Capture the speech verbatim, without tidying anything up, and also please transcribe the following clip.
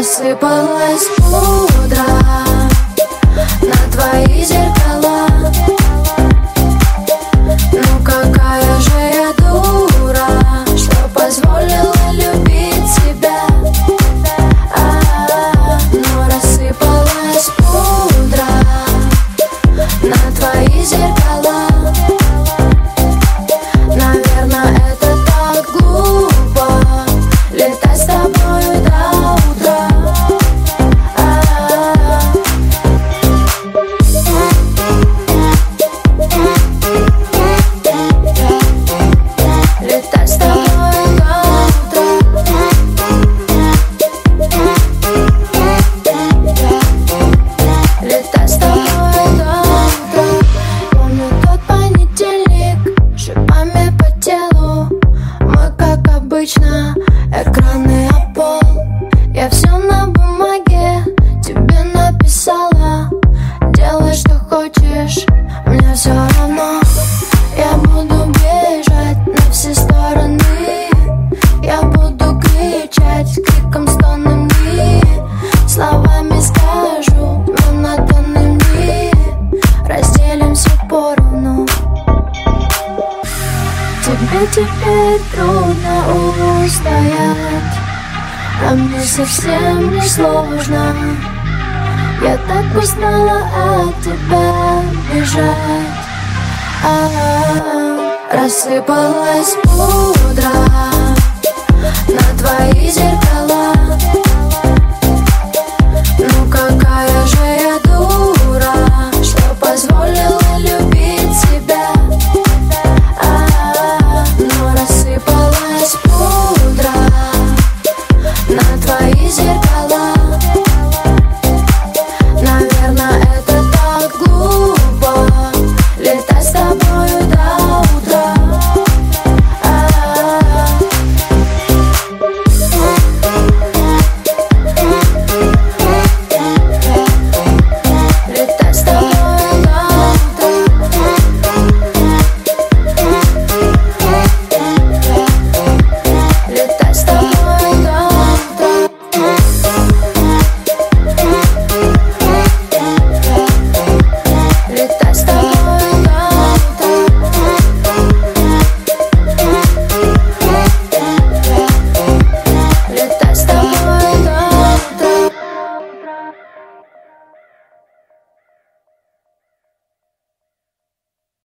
Рассыпалась пудра на твои зеркала. Ну какая же я дура, что позволила любить тебя. А-а-а. Но рассыпалась пудра на твои зеркала. Наверное, это так глупо летать с тобою до утра. Летать с тобой до утра. Летать с тобой до утра. Помню тот понедельник, шипами по телу. Мы, как обычно, экраны о пол. Я все на бумаге тебе написала. Делай, что хочешь, мне все равно. Я буду бежать на все стороны. Я буду кричать криком, стонами. Словами скажу монотонными. Разделимся поровну. Тебе теперь трудно устоять, а мне совсем не сложно. Я так устала от тебя бежать. А-а-а. Рассыпалась пудра на твои зеркала. Ну какая же я дура, что позволила любить тебя. А-а-а. Но рассыпалась пудра